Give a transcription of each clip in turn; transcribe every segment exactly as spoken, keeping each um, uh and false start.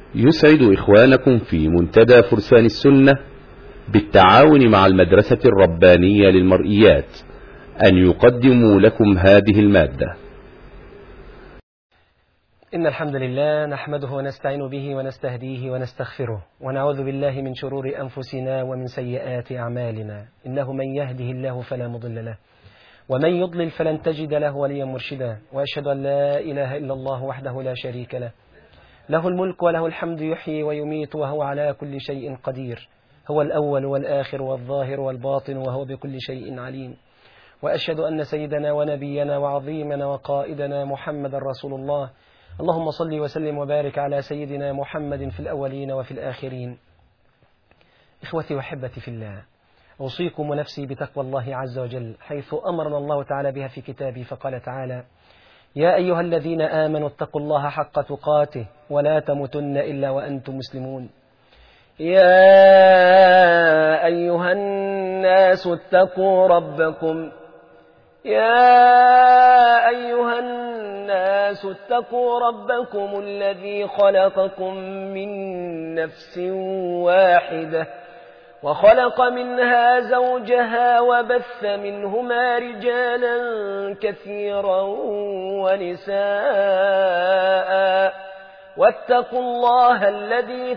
يسعد إخوانكم في منتدى فرسان السنة بالتعاون مع المدرسة الربانية للمرئيات أن يقدموا لكم هذه المادة. إن الحمد لله نحمده ونستعين به ونستهديه ونستغفره ونعوذ بالله من شرور أنفسنا ومن سيئات أعمالنا، إنه من يهده الله فلا مضل له ومن يضلل فلن تجد له وليا مرشدا، وأشهد أن لا إله إلا الله وحده لا شريك له، له الملك وله الحمد يحيي ويميت وهو على كل شيء قدير، هو الأول والآخر والظاهر والباطن وهو بكل شيء عليم. وأشهد أن سيدنا ونبينا وعظيمنا وقائدنا محمد رسول الله، اللهم صل وسلم وبارك على سيدنا محمد في الأولين وفي الآخرين. إخوتي وحبتي في الله، أوصيكم ونفسي بتقوى الله عز وجل، حيث أمرنا الله تعالى بها في كتابه، فقال تعالى: يا أيها الذين آمنوا اتقوا الله حق تقاته ولا تموتن إلا وأنتم مسلمون. يا أيها الناس اتقوا ربكم يا أيها الناس اتقوا ربكم الذي خلقكم من نفس واحدة وخلق منها زوجها وبث منهما رجالا كثيرا ونساء، واتقوا الله الذي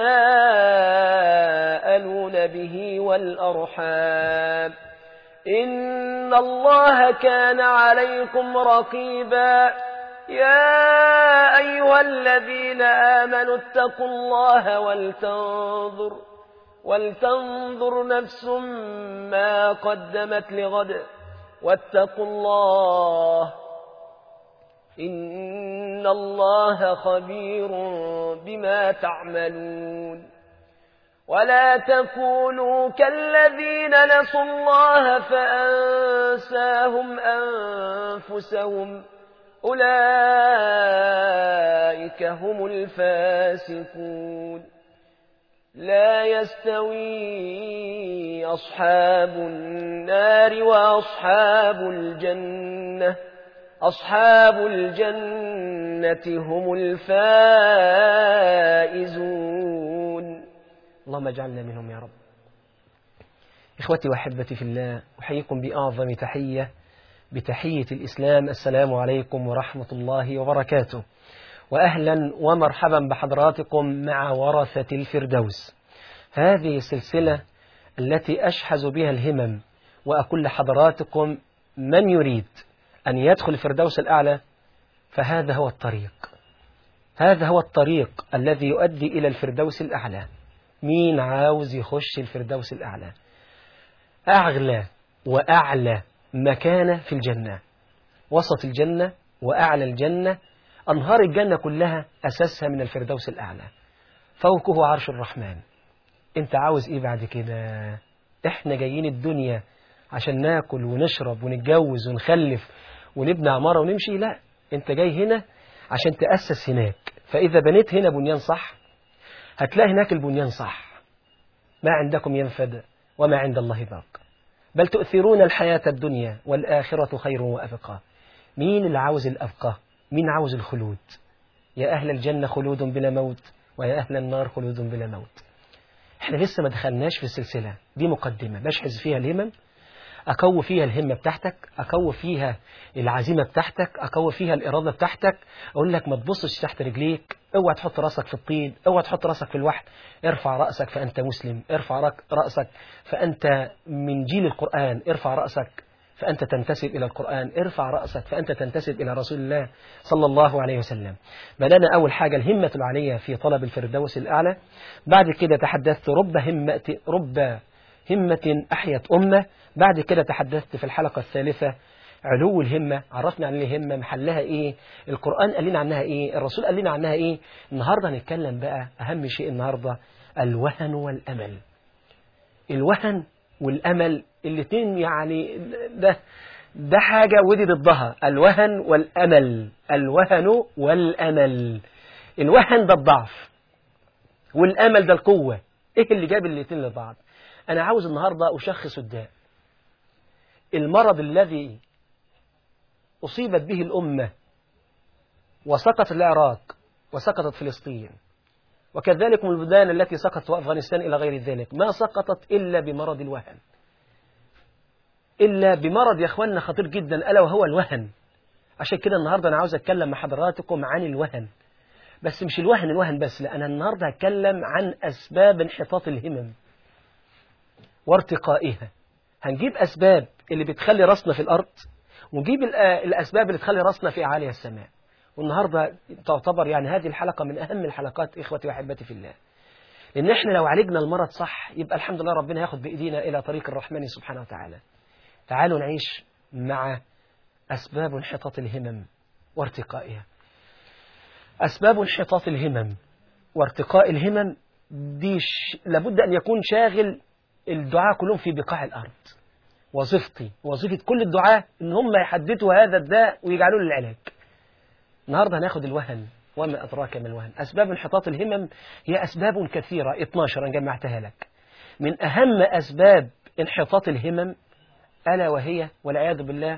تساءلون به والأرحام، إن الله كان عليكم رقيبا. يا أيها الذين آمنوا اتقوا الله ولتنظر ولتنظر نفس ما قدمت لغد واتقوا الله إن الله خبير بما تعملون. ولا تكونوا كالذين نسوا الله فأنساهم أنفسهم، أولئك هم الفاسقون. لا يستوي أصحاب النار وأصحاب الجنة أصحاب الجنة هم الفائزون. اللهم اجعلنا منهم يا رب. إخوتي وأحبتي في الله، أحييكم بأعظم تحية، بتحية الإسلام، السلام عليكم ورحمة الله وبركاته، وأهلا ومرحبا بحضراتكم مع ورثة الفردوس، هذه السلسلة التي أشحذ بها الهمم، وأقول لحضراتكم: من يريد أن يدخل الفردوس الأعلى فهذا هو الطريق، هذا هو الطريق الذي يؤدي إلى الفردوس الأعلى. مين عاوز يخش الفردوس الأعلى؟ أعلى وأعلى مكانة في الجنة، وسط الجنة وأعلى الجنة، أنهار الجنة كلها أساسها من الفردوس الأعلى، فوقه عرش الرحمن. أنت عاوز إيه بعد كده؟ إحنا جايين الدنيا عشان ناكل ونشرب ونتجوز ونخلف ونبني عمارة ونمشي؟ لا، أنت جاي هنا عشان تأسس هناك. فإذا بنيت هنا بنيان صح هتلاقي هناك البنيان صح. ما عندكم ينفد وما عند الله باق، بل تؤثرون الحياة الدنيا والآخرة خير وأبقى. مين اللي عاوز الأبقى؟ مين عاوز الخلود؟ يا أهل الجنة خلود بلا موت، ويا أهل النار خلود بلا موت. احنا لسه ما دخلناش في السلسلة دي، مقدمة بشحذ فيها الهمم، أقوي فيها الهمة بتاعتك، أقوي فيها العزيمة بتاعتك، أقوي فيها الإرادة بتاعتك. أقول لك ما تبصش تحت رجليك، اوعى تحط رأسك في الطين، اوعى تحط رأسك في الوحد، ارفع رأسك فأنت مسلم، ارفع رأسك فأنت من جيل القرآن، ارفع رأسك فأنت تنتسب إلى القرآن، ارفع رأسك فأنت تنتسب إلى رسول الله صلى الله عليه وسلم. بدأنا أول حاجة الهمة العالية في طلب الفردوس الأعلى. بعد كده تحدثت رب همة رب همة أحيت أمة. بعد كده تحدثت في الحلقة الثالثة علو الهمة، عرفنا عن الهمة محلها إيه، القرآن قال لنا عنها إيه، الرسول قال لنا عنها إيه. النهاردة هنتكلم بقى أهم شيء النهاردة، الوهن والأمل. الوهن والأمل الاثنين يعني ده ده حاجة ودي ضدها، الوهن والأمل. الوهن والأمل، الوهن ده الضعف والأمل ده القوة. إيه اللي جاب الاثنين لبعض؟ أنا عاوز النهاردة أشخص الداء، المرض الذي أصيبت به الأمة وسقط العراق وسقطت فلسطين وكذلك البلدان التي سقطت وأفغانستان إلى غير ذلك ما سقطت إلا بمرض الوهن، إلا بمرض يا أخواننا خطير جدا ألا وهو الوهن. عشان كده النهاردة أنا عاوز أتكلم مع حضراتكم عن الوهن، بس مش الوهن الوهن بس، لا، أنا النهاردة هتكلم عن أسباب انحطاط الهمم وارتقائها. هنجيب أسباب اللي بتخلي راسنا في الأرض، ونجيب الأسباب اللي تخلي راسنا في أعالي السماء. والنهاردة تعتبر يعني هذه الحلقة من أهم الحلقات إخوتي وأحبتي في الله، لأن إحنا لو عالجنا المرض صح يبقى الحمد لله ربنا ياخد بإيدينا إلى طريق الرحمن سبحانه وتعالى. تعالوا نعيش مع أسباب انحطاط الهمم وارتقائها. أسباب انحطاط الهمم وارتقاء الهمم دي ش... لابد أن يكون شاغل الدعاء كلهم في بقاع الأرض. وظيفتي وظيفة كل الدعاء إن هم يحددوا هذا الداء ويجعلوا له العلاج. النهاردة هناخد الوهن وما أدراك ما الوهن. أسباب انحطاط الهمم هي أسباب كثيرة، اثناشر أنا جمعتها لك. من أهم أسباب انحطاط الهمم ألا وهي والعياذ بالله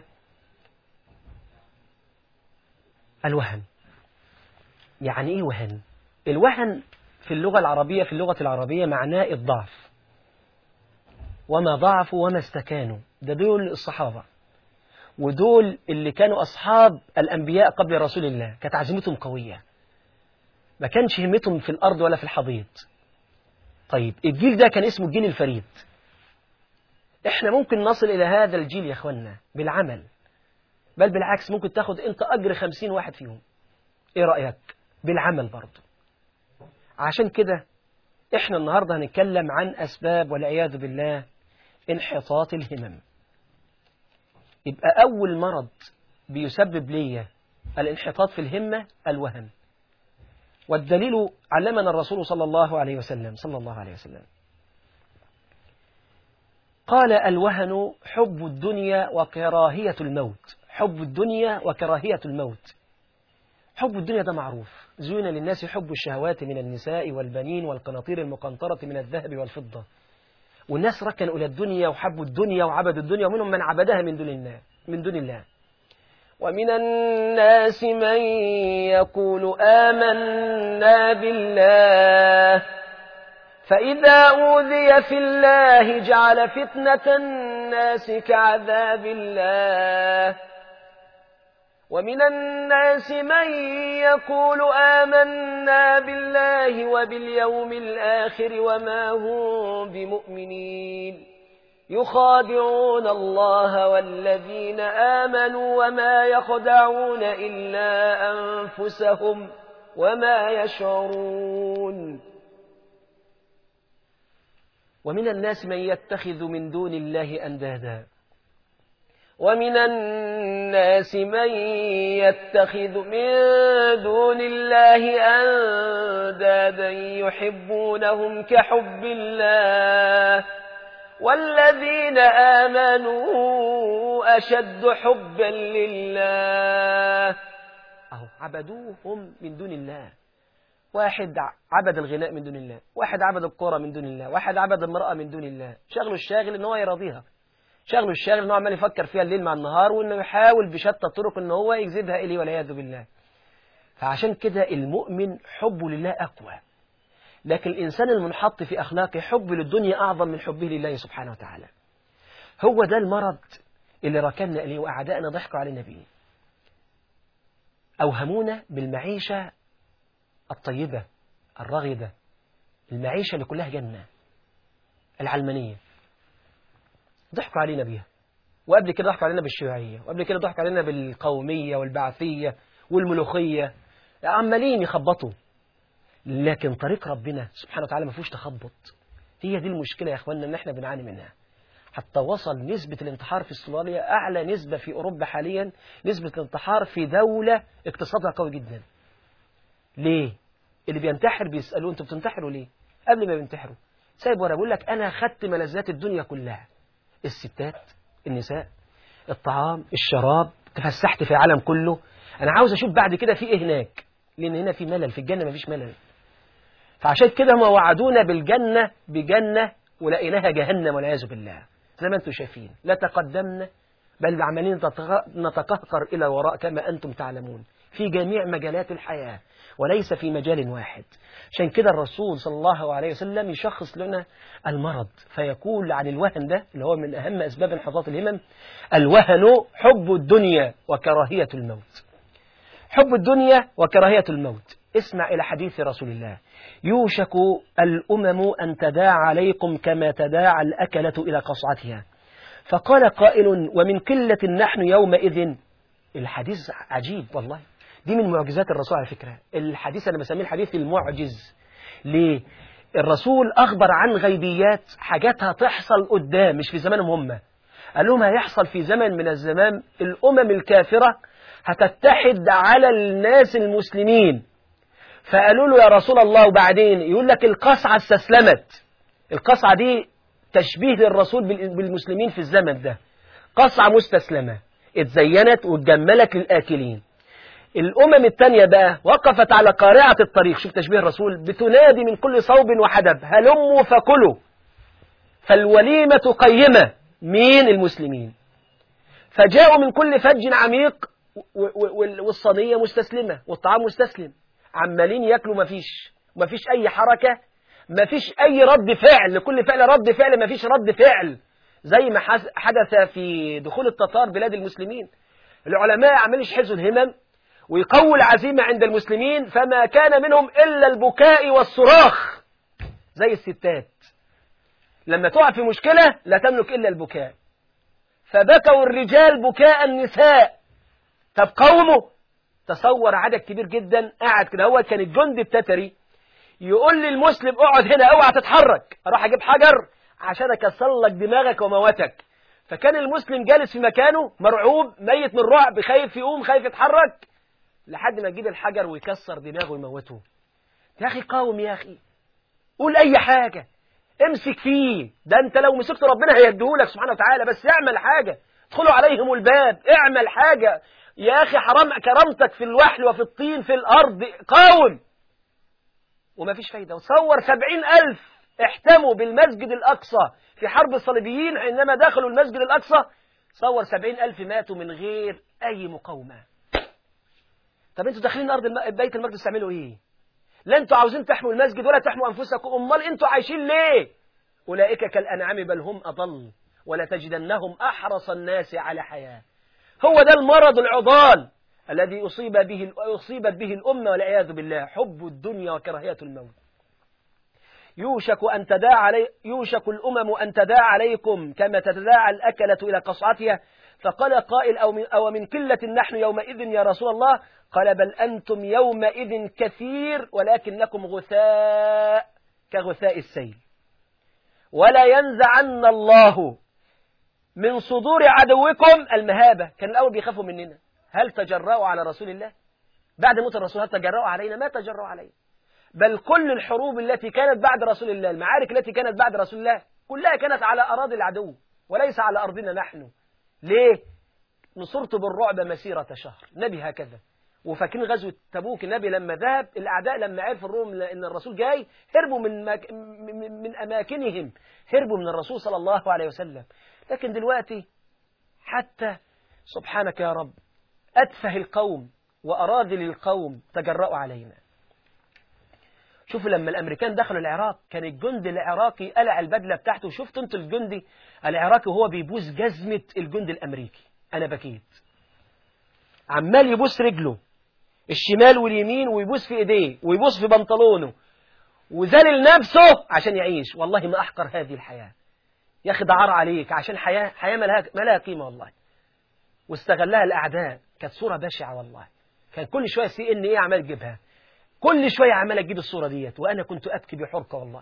الوهن. يعني إيه وهن؟ الوهن في اللغة العربية في اللغة العربية معناه الضعف، وما ضعفوا وما استكانوا. ده دول الصحابة، ودول اللي كانوا أصحاب الأنبياء قبل رسول الله، كانت عزيمتهم قوية، ما كانش همتهم في الأرض ولا في الحضيض. طيب الجيل ده كان اسمه الجيل الفريد. احنا ممكن نصل إلى هذا الجيل يا أخوانا بالعمل، بل بالعكس ممكن تاخد انت أجر خمسين واحد فيهم. ايه رأيك؟ بالعمل برضه. عشان كده احنا النهاردة هنتكلم عن أسباب والعياذ بالله انحطاط الهمم. يبقى أول مرض بيسبب لي الانحطاط في الهمة الوهن. والدليل علمنا الرسول صلى الله عليه وسلم صلى الله عليه وسلم قال الوهن حب الدنيا وكراهية الموت. حب الدنيا وكراهية الموت. حب الدنيا ده معروف، زين للناس حب الشهوات من النساء والبنين والقناطير المقنطرة من الذهب والفضة. والناس ركنوا إلى الدنيا وحبوا الدنيا وعبدوا الدنيا، ومنهم من عبدها من دون الله من دون الله. ومن الناس من يقول آمنا بالله فإذا أوذي في الله جعل فتنة الناس كعذاب الله. ومن الناس من يقول آمنا بالله وباليوم الآخر وما هم بمؤمنين يخادعون الله والذين آمنوا وما يخدعون إلا أنفسهم وما يشعرون. ومن الناس من يتخذ من دون الله أندادا ومن الناس من يتخذ من دون الله أندادا يحبونهم كحب الله والذين آمنوا أشد حبا لله. أهو عبدوهم من دون الله. واحد عبد الغناء من دون الله، واحد عبد الكرة من دون الله، واحد عبد المرأة من دون الله. شغله الشاغل ان هو يراضيها، شغله الشاغل ان هو عمال يفكر فيها الليل مع النهار، وانه يحاول بشتى الطرق ان هو يجذبها اليه والعياذ بالله. فعشان كده المؤمن حبه لله اقوى، لكن الانسان المنحط في اخلاقه حبه للدنيا اعظم من حبه لله سبحانه وتعالى. هو ده المرض اللي ركبنا اليه واعدائنا ضحكوا علينا بيه. اوهمونا بالمعيشه الطيبة الرغدة، المعيشة اللي كلها جنة العلمانية، ضحكوا علينا بيها. وقبل كده ضحكوا علينا بالشيوعية، وقبل كده ضحكوا علينا بالقومية والبعثية والملوخية، عمالين يخبطوا. لكن طريق ربنا سبحانه وتعالى ما فيهوش تخبط. هي دي المشكلة يا اخواننا ان احنا بنعاني منها. حتى وصل نسبة الانتحار في استراليا أعلى نسبة في أوروبا حاليا، نسبة الانتحار في دولة اقتصادها قوي جدا. ليه؟ اللي بينتحر بيسألوه انتوا بتنتحروا ليه؟ قبل ما بينتحروا سايب ورا بيقول لك أنا خدت ملذات الدنيا كلها، الستات، النساء، الطعام، الشراب، تفسحت في العالم كله، أنا عاوز أشوف بعد كده في إيه هناك، لأن هنا في ملل، في الجنة ما فيش ملل. فعشان كده هم وعدونا بالجنة بجنة ولقيناها جهنم والعياذ بالله. زي ما انتم شايفين لا تقدمنا بل عمالين نتقهقر إلى الوراء كما أنتم تعلمون في جميع مجالات الحياة، وليس في مجال واحد. عشان كده الرسول صلى الله عليه وسلم يشخص لنا المرض فيقول عن الوهن ده اللي هو من أهم أسباب انحطاط الهمم: الوهن حب الدنيا وكراهية الموت. حب الدنيا وكراهية الموت. اسمع إلى حديث رسول الله: يوشك الأمم أن تداعى عليكم كما تداعى الأكلة إلى قصعتها. فقال قائل: ومن قلة نحن يومئذ. الحديث عجيب والله، دي من معجزات الرسول على فكرة. الحديث أنا بسميه الحديث المعجز. ليه؟ الرسول أخبر عن غيبيات، حاجات هتحصل قدام مش في زمانهم هم. قال لهم هيحصل في زمن من الزمان الأمم الكافرة هتتحد على الناس المسلمين. فقالوا له: يا رسول الله وبعدين؟ يقول لك: القصعة استسلمت. القصعة دي تشبيه للرسول بالمسلمين في الزمن ده. قصعة مستسلمة اتزينت واتجملت للآكلين. الأمم التانية بقى وقفت على قارعة الطريق. شوف تشبيه الرسول: بتنادي من كل صوب وحدب: هلموا فكلوا. فالوليمة قيمة. مين؟ المسلمين. فجاءوا من كل فج عميق والصينية مستسلمة والطعام مستسلم، عمالين ياكلوا، مفيش مفيش أي حركة، مفيش أي رد فعل. لكل فعل رد فعل، مفيش رد فعل. زي ما حدث في دخول التتار بلاد المسلمين. العلماء عمالين يشحذوا الهمم ويقووا العزيمة عند المسلمين، فما كان منهم إلا البكاء والصراخ. زي الستات لما تقع في مشكلة لا تملك إلا البكاء، فبكوا الرجال بكاء النساء. طب قوموا. تصور عدد كبير جدا قاعد كده. هو كان الجندي التتري يقول للمسلم: اقعد هنا، اوعى تتحرك، اروح اجيب حجر عشان اكسر لك دماغك وموتك. فكان المسلم جالس في مكانه مرعوب ميت من الرعب، خايف يقوم، خايف يتحرك، لحد ما يجيب الحجر ويكسر دماغه ويموته. يا اخي قاوم، يا اخي قول اي حاجة، امسك فيه. ده انت لو مسكت ربنا هيديهولك سبحانه وتعالى. بس اعمل حاجة، ادخلوا عليهم الباب، اعمل حاجة يا اخي. حرام كرامتك في الوحل وفي الطين في الارض. قاوم. وما فيش فايدة. وتصور سبعين ألف احتموا بالمسجد الأقصى في حرب الصليبيين حينما دخلوا المسجد الأقصى. تصور سبعين ألف ماتوا من غير أي مقاومة. طب انتوا داخلين أرض الم... بيت المقدس تعملوا إيه؟ لا انتوا عاوزين تحموا المسجد ولا تحموا أنفسكم. أمال انتوا عايشين ليه؟ أولئك كالأنعام بل هم أضل ولا تجدنهم أحرص الناس على حياة. هو ده المرض العضال الذي أصيب به أصيبت به الأمة والعياذ بالله: حب الدنيا وكراهية الموت. يوشك أن تداعى علي يوشك الأمم أن تداعى عليكم كما تتداعى الأكلة إلى قصعتها. فقال قائل: أو من, أو من قلة نحن يومئذ يا رسول الله؟ قال: بل أنتم يومئذ كثير ولكنكم غثاء كغثاء السيل. ولا ينزعن الله من صدور عدوكم المهابة. كان الأول بيخافوا مننا. هل تجرأوا على رسول الله؟ بعد موت الرسول هل تجرأوا علينا؟ ما تجرأوا علينا. بل كل الحروب التي كانت بعد رسول الله، المعارك التي كانت بعد رسول الله كلها كانت على أراضي العدو وليس على أرضنا نحن. ليه؟ نصرت بالرعب مسيرة شهر. نبي هكذا. وفاكرين غزوة تبوك، النبي لما ذهب الأعداء لما عرف الروم أن الرسول جاي هربوا من, مك... من أماكنهم، هربوا من الرسول صلى الله عليه وسلم. لكن دلوقتي حتى سبحانك يا رب أتفه القوم وأراذل القوم تجرأوا علينا. شوفوا لما الأمريكان دخلوا العراق كان الجندي العراقي قلع البدلة بتاعته. شفتوا انتوا الجندي العراقي وهو بيبوس جزمة الجندي الأمريكي؟ أنا بكيت. عمال يبوس رجله الشمال واليمين ويبوس في إيديه ويبوس في بنطلونه وذلل نفسه عشان يعيش. والله ما أحقر هذه الحياة يا أخي. ده عار عليك عشان حياة حياة ما لها قيمة والله. واستغلها الأعداء. كانت صورة بشعة والله. كان كل شوية سي إن إيه عمال يجيبها، كل شوية عمال أجيب الصورة ديت وأنا كنت أبكي بحرقة والله.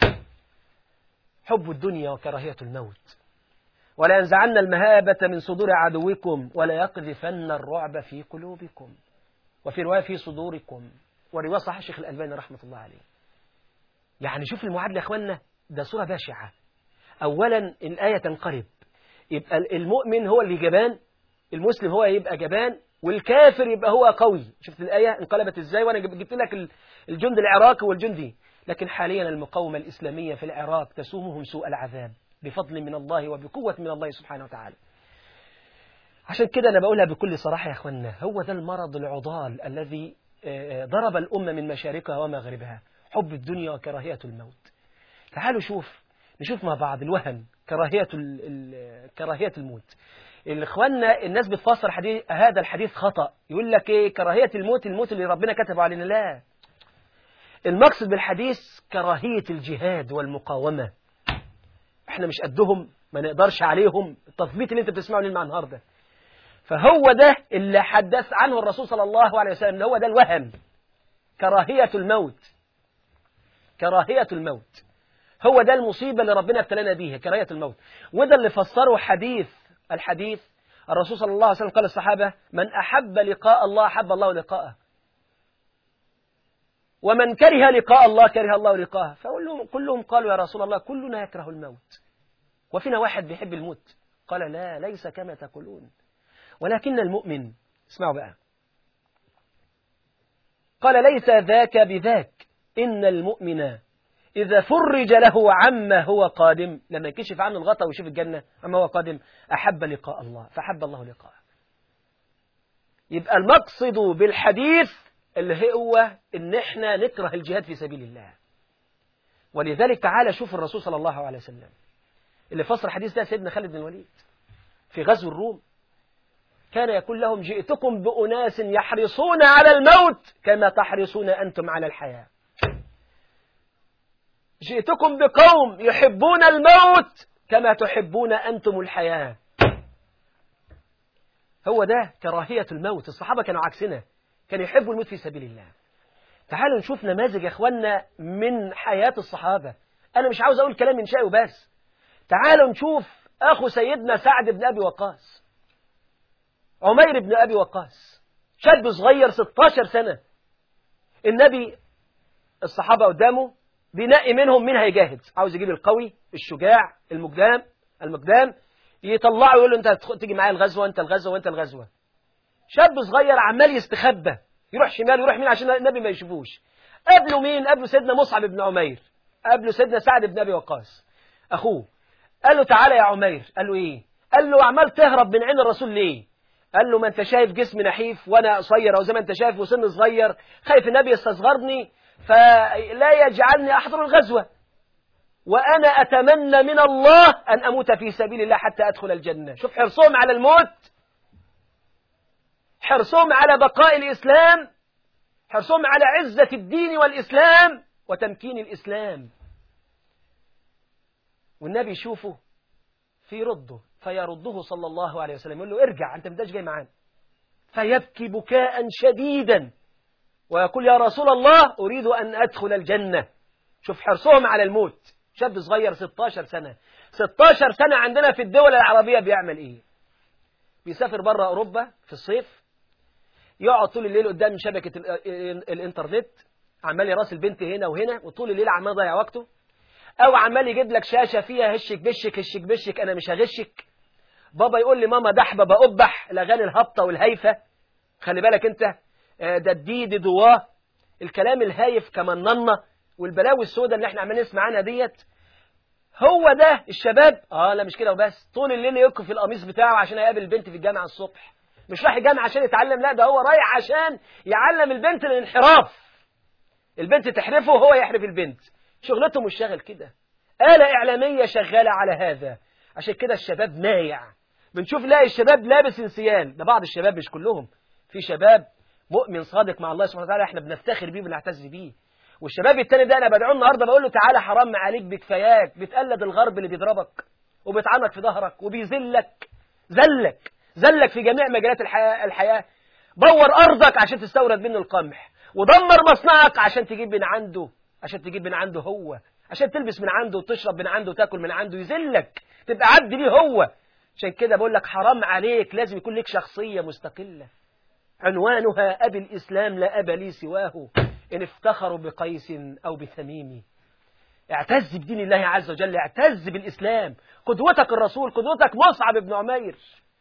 حب الدنيا وكراهية الموت. ولا ينزعن المهابة من صدور عدوكم ولا يقذفن الرعب في قلوبكم وفي رواية في صدوركم. ورواية صحيح الشيخ الألباني رحمة الله عليه. يعني شوف المعادلة يا أخوانا، ده صورة بشعة. أولا الآية تنقلب، يبقى المؤمن هو اللي جبان، المسلم هو يبقى جبان، والكافر يبقى هو قوي. شفت الآية انقلبت إزاي؟ وأنا جبت لك الجند العراقي والجندي. لكن حاليا المقاومة الإسلامية في العراق تسومهم سوء العذاب بفضل من الله وبقوة من الله سبحانه وتعالى. عشان كده أنا بقولها بكل صراحة يا أخوانا، هو ده المرض العضال الذي ضرب الأمة من مشارقها ومغربها، حب الدنيا وكراهية الموت. تعالوا شوف نشوف مع بعض الوهن، كراهية كراهية الموت. الإخواننا الناس بتفسر حديث هذا الحديث خطأ، يقول لك إيه كراهية الموت، الموت اللي ربنا كتبه علينا. لا، المقصد بالحديث كراهية الجهاد والمقاومة. احنا مش قدهم، ما نقدرش عليهم، التثبيت اللي انت بتسمعه لنا النهارده. فهو ده اللي حدث عنه الرسول صلى الله عليه وسلم، هو ده الوهن، كراهية الموت. كراهية الموت هو ده المصيبة اللي ربنا ابتلانا بيها، كراهية الموت. وده اللي فسره حديث الحديث الرسول صلى الله عليه وسلم قال للصحابة: من أحب لقاء الله أحب الله لقاءه، ومن كره لقاء الله كره الله لقاءه. فكلهم كلهم قالوا: يا رسول الله كلنا يكره الموت، وفينا واحد بيحب الموت. قال: لا، ليس كما تقولون، ولكن المؤمن، اسمعوا بقى، قال: ليس ذاك بذاك، إن المؤمن إذا فرج له عما هو قادم، لما يكشف عنه الغطاء ويشوف الجنة عما هو قادم، أحب لقاء الله فحب الله لقاءه. يبقى المقصد بالحديث اللي هو إن إحنا نكره الجهاد في سبيل الله. ولذلك تعالى شوف الرسول صلى الله عليه وسلم اللي فسر الحديث ده سيدنا خالد بن الوليد في غزو الروم، كان يقول لهم: جئتكم بأناس يحرصون على الموت كما تحرصون أنتم على الحياة. جئتكم بقوم يحبون الموت كما تحبون أنتم الحياة. هو ده كراهية الموت. الصحابة كانوا عكسنا، كانوا يحبوا الموت في سبيل الله. تعالوا نشوف نماذج يا أخوانا من حياة الصحابة. أنا مش عاوز أقول كلام إنشائي وبس. تعالوا نشوف أخو سيدنا سعد بن أبي وقاص، عمير بن أبي وقاص، شاب صغير ستاشر سنة. النبي الصحابة قدامه بينقي منهم مين هيجاهد، عاوز يجيب القوي الشجاع المقدام المقدام يطلعه يقول له: انت تيجي معايا الغزوة، انت الغزوة وانت الغزوة. شاب صغير عمال يستخبى، يروح شمال يروح مين عشان النبي ما يشوفوش. قبله مين؟ قبله سيدنا مصعب بن عمير، قبله سيدنا سعد بن أبي وقاص أخوه. قال له: تعالى يا عمير. قال له: إيه؟ قال له: عمال تهرب من عين الرسول ليه؟ قال له: ما انت شايف جسمي نحيف وانا قصير، او زي ما انت شايف وسن صغير، خايف النبي يستصغرني فلا يجعلني احضر الغزوة، وانا اتمنى من الله ان اموت في سبيل الله حتى ادخل الجنة. شوف حرصهم على الموت، حرصهم على بقاء الاسلام، حرصهم على عزة الدين والاسلام وتمكين الاسلام. والنبي يشوفه في رده فيرده صلى الله عليه وسلم، يقول له: ارجع، انت بداش جاي معانا. فيبكي بكاء شديدا ويقول: يا رسول الله أريد أن أدخل الجنة. شوف حرصهم على الموت. شاب صغير ستاشر سنة. ستاشر سنة عندنا في الدول العربية بيعمل إيه؟ بيسافر بره أوروبا في الصيف، يقعد طول الليل قدام شبكة الإنترنت، عمال يراسل البنت هنا وهنا، وطول الليل عمال يضيع وقته. أو عمال يجيب لك شاشة فيها هشك بشك هشك بشك أنا مش هغشك، بابا يقول لي ماما دحبة بقبح، الأغاني الهبطة والهايفة. خلي بالك أنت، ده الدي دي دواه، الكلام الهايف كمان ننة، والبلاوي السوداء اللي احنا عمالين نسمع عنها ديت. هو ده الشباب. اه لا مش كده وبس، طول الليل يركب في القميص بتاعه عشان يقابل البنت في الجامعة الصبح. مش رايح الجامعة عشان يتعلم، لا ده هو رايح عشان يعلم البنت الانحراف. البنت تحرفه وهو يحرف البنت. شغلته مش شغل كده، آلة إعلامية شغالة على هذا. عشان كده الشباب مايع. بنشوف لاقي الشباب لابس انسيال، ده بعض الشباب مش كلهم، في شباب مؤمن صادق مع الله سبحانه وتعالى احنا بنفتخر بيه وبنعتز بيه. والشباب التاني ده انا بدعوه النهارده بقول له: تعالى حرام عليك بكفاياك، بتقلد الغرب اللي بيضربك وبيطعنك في ظهرك وبيذلك، ذلك ذلك في جميع مجالات الحياة, الحياة. بور أرضك عشان تستورد منه القمح، ودمر مصنعك عشان تجيب من عنده، عشان تجيب من عنده هو، عشان تلبس من عنده وتشرب من عنده وتاكل من عنده، يذلك تبقى عبد ليه هو. عشان كده بقول لك حرام عليك، لازم يكون لك شخصية مستقلة عنوانها أبي الإسلام لا أبا لي سواه، إن افتخروا بقيس أو بثميم. اعتز بدين الله عز وجل، اعتز بالإسلام. قدوتك الرسول، قدوتك مصعب بن عمير،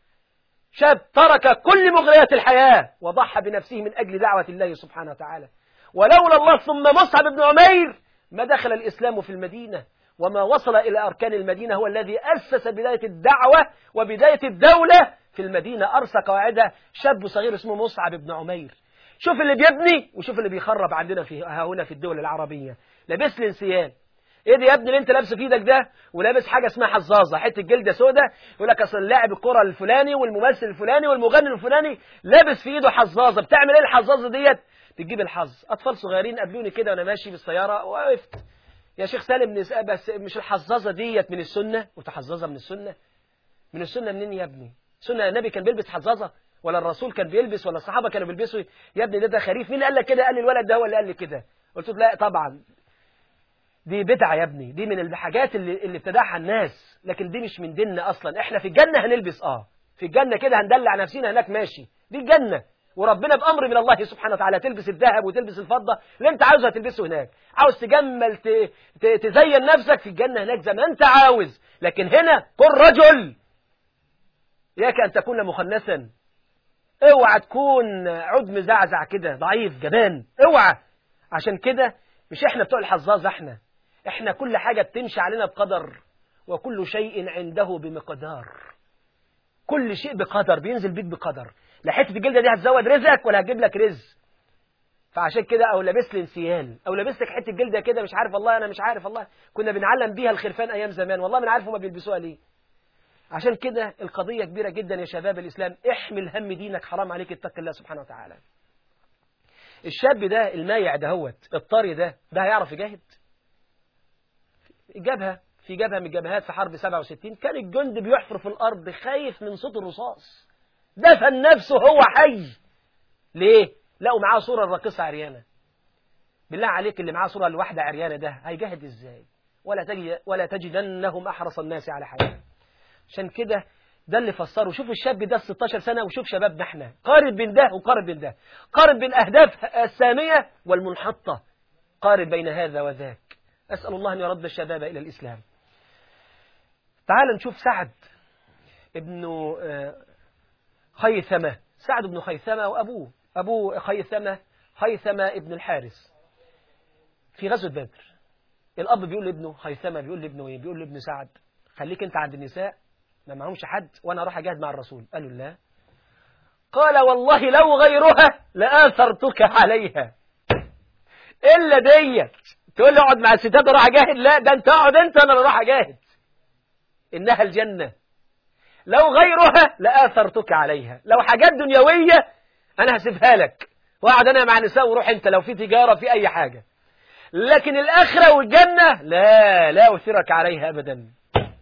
شاب ترك كل مغريات الحياة وضحى بنفسه من أجل دعوة الله سبحانه وتعالى. ولولا الله ثم مصعب بن عمير ما دخل الإسلام في المدينة، وما وصل إلى أركان المدينة. هو الذي أسس بداية الدعوة وبداية الدولة في المدينة، أرسى قواعدها شاب صغير اسمه مصعب بن عمير. شوف اللي بيبني وشوف اللي بيخرب عندنا في هنا في الدول العربية. لابس لي انسيال. ايه ده يا ابني اللي انت لابسه في ايدك ده؟ ولابس حاجه اسمها حظاظه، حته جلده سودا، يقول لك اصل اللاعب الكره الفلاني والممثل الفلاني والمغني الفلاني لابس في ايده حظاظه. بتعمل ايه الحظاظه ديت؟ بتجيب الحظ. اطفال صغيرين قابلوني كده وانا ماشي بالسياره، وقفت يا شيخ سالم نسأل بس مش الحظاظه ديت من السنه؟ وتحظظها من السنه؟ من السنه منين يا ابني؟ سنه النبي كان بيلبس حظاظه؟ ولا الرسول كان بيلبس؟ ولا الصحابه كانوا بيلبسوا؟ يا ابني ده ده خريف. مين قال لك كده؟ قال لي الولد ده هو اللي قال لي كده. قلت له لا طبعا دي بدعة يا ابني، دي من الحاجات اللي, اللي ابتدعها الناس، لكن دي مش من ديننا أصلا. احنا في الجنة هنلبس اه في الجنة كده هندلع نفسنا هناك ماشي، دي الجنة، وربنا بأمر من الله سبحانه وتعالى تلبس الذهب وتلبس الفضة اللي انت عاوزها تلبسه هناك. عاوز تجمل ت... ت... تزين نفسك في الجنة هناك زي ما انت عاوز، لكن هنا كن رجل، إياك أن تكون مخنثا. اوعى تكون عود مزعزع كده ضعيف جبان، اوعى. عشان كده مش احنا بتوع الحظاظ، احنا احنا كل حاجة بتمشي علينا بقدر، وكل شيء عنده بمقدار. كل شيء بقدر، بينزل بيك بقدر. لا حته الجلده دي هتزود رزقك ولا هتجيب لك رزق. فعشان كده او لابس لي انسيال او لابس لك حته جلده كده مش عارف والله، انا مش عارف والله، كنا بنعلم بيها الخرفان ايام زمان، والله ما عارف هما بيلبسوها ليه. عشان كده القضيه كبيره جدا يا شباب الاسلام. احمل هم دينك، حرام عليك، اتق الله سبحانه وتعالى. الشاب ده المايع دهوت الطري ده ده هيعرف يجاهد؟ جبهه في جبهه من الجبهات في حرب سبعة وستين كان الجند بيحفر في الارض خايف من صوت الرصاص، دفن نفسه هو حي. ليه؟ لقوا معاه صوره الراقصه عريانه. بالله عليك اللي معاه صوره الواحده عريانه ده هيجاهد ازاي؟ ولا تجد ولا تجدنهم احرص الناس على حياه. عشان كده ده اللي فسره. شوف الشاب ده ستاشر سنه وشوف شبابنا احنا، قارن بين ده وقارن بين ده، قارن بين الاهداف الساميه والمنحطه، قارن بين هذا وذاك. أسأل الله أن يرد الشباب إلى الإسلام. تعال نشوف سعد ابن خيثمة. سعد بن خيثمة وأبوه أبوه خيثمة خيثمة ابن الحارس. في غزوة بدر الأب بيقول لابنه خيثمة، بيقول لابنه إيه؟ بيقول لابنه سعد خليك أنت عند النساء ما معهمش حد وأنا أروح أجاهد مع الرسول. قالوا لا. قال والله لو غيرها لآثرتك عليها. إلا ديت تقول لي اقعد مع الستات اروح اجاهد؟ لا، ده انت اقعد انت انا اللي اروح اجاهد. انها الجنه. لو غيرها لاثرتك عليها. لو حاجات دنيويه انا هسيبها لك واقعد انا مع نساء وروح انت لو في تجاره في اي حاجه، لكن الاخره والجنه لا لا اثرك عليها ابدا.